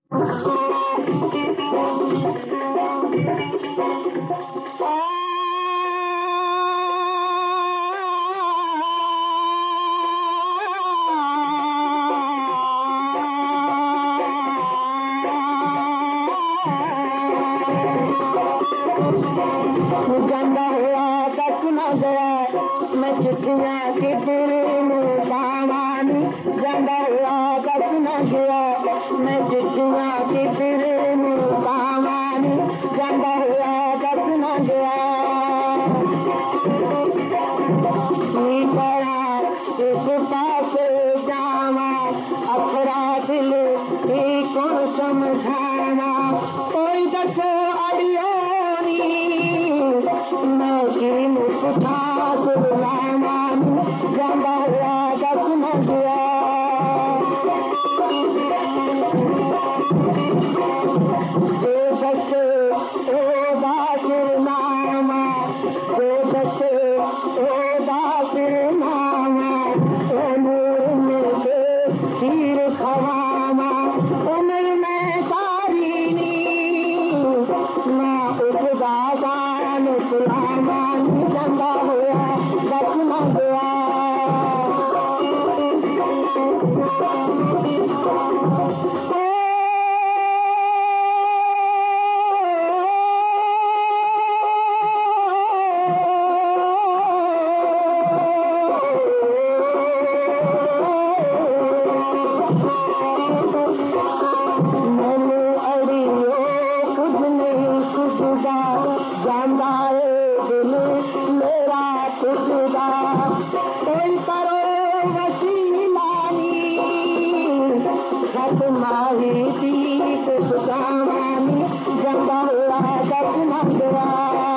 गंदा हुआ तक न गया मैं चिट्ठियाँ की सामानी गंदा हुआ तक न गया मैं चिट्ठियाँ की सामानी गंदा हुआ तक न गया इस पास जावा अखरा दिल कौन समझाना कोई दसो अड़ियोनी मैं की मुस्कुरा सुलामानी गंदा हुआ दस न गया जो दसे ओ दासिर नामा जो दसे ओ दासिर नामा ओ नूर में से तीर खवामा उम्र में तारीनी ना उपदासान सुलामानी गंदा हुआ दस न गया कोई करो वसीलानी माही दीप सुदामानी गंदा हुआ दस न गया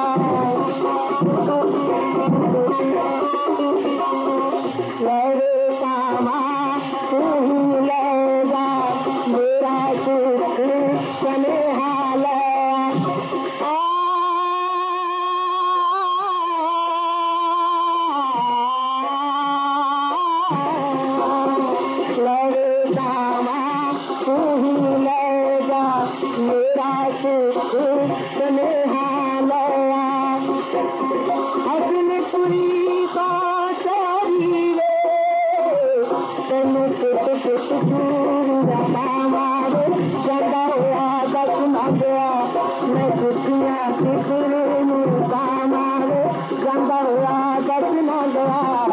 लड़े कामा तू ही लेगा मेरा सुख चले हाल मेरा सुख स्नेहालया अपने पुरी का चोरी रे तेन सुख सुख दूर मारे गंदा हुआ दस न गया मैं खुशियाँ की मारे गंदा हुआ दस न गया